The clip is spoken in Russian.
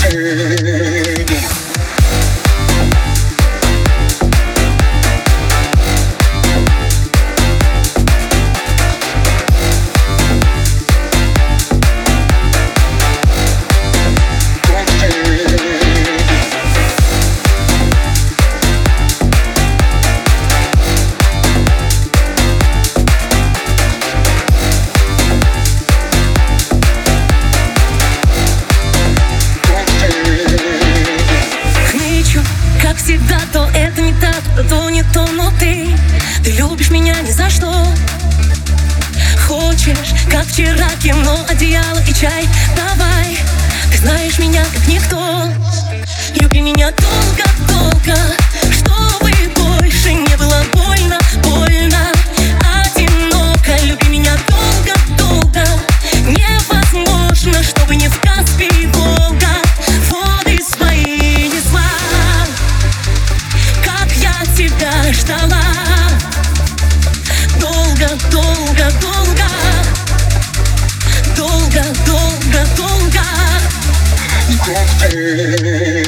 Как всегда, то это не так, то не то, но ты любишь меня ни за что. Хочешь, как вчера, кино, одеяло и чай. Давай, ты знаешь меня как никто. Люби меня долго-долго, чтобы больше не было больно, больно, одиноко. Люби меня долго-долго, невозможно, чтобы не в Каспий, Волга, воды свои несла. Тебя ждала долго, долго, долго, долго, долго, долго.